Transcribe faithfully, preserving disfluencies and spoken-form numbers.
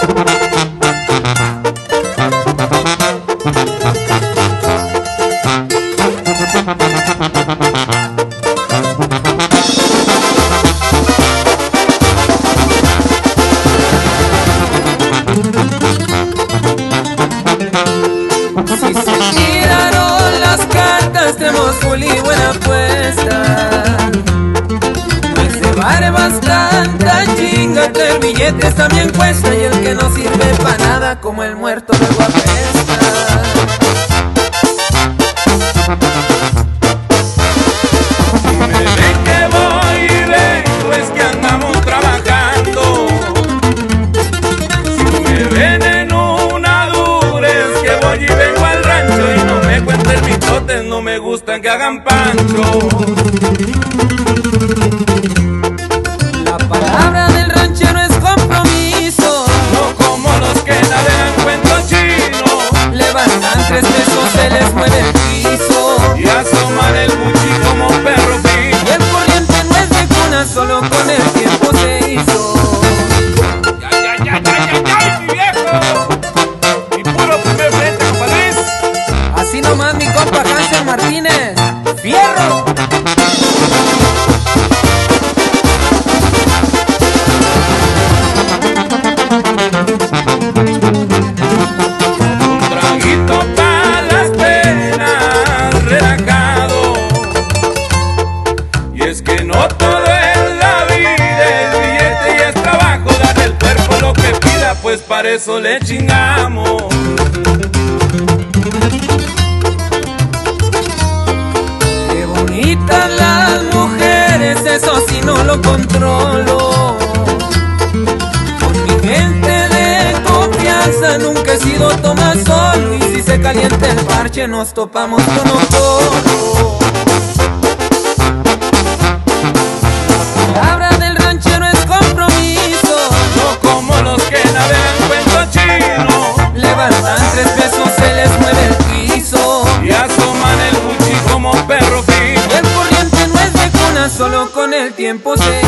Si se tiraron las cartas, tenemos full y buena apuesta. No es de barbas tanta chinga, traer billetes también cuesta. Y el que no sirve pa' nada, como el muerto luego apesta. No me gustan que hagan pancho. La palabra del ranchero es compromiso, no como los que navegan cuento chino. Levantan tres pesos, se les mueve el piso y asoman el buchi como perro fino. Y el corriente no es de cuna, solo con el tiempo se hizo. ¡Ya, ya, ya, ya, ya, ya, mi viejo! Y puro primer frente, compadre. Así nomás mi compa Hansen Martínez, ¡fierro! Un traguito para las penas, relajado. Y es que no todo en la vida es billete y es trabajo. Darle el cuerpo lo que pida, pues para eso le chingamos. Las mujeres, eso sí no lo controlo. Con mi gente de confianza nunca he sido toma solo. Y si se calienta el parche nos topamos con otro. La palabra del ranchero es compromiso, no como los que navegan cuento chino. Levantan tres pesos, se les mueve el piso y asoman el buchi como perro fino. solo con el tiempo se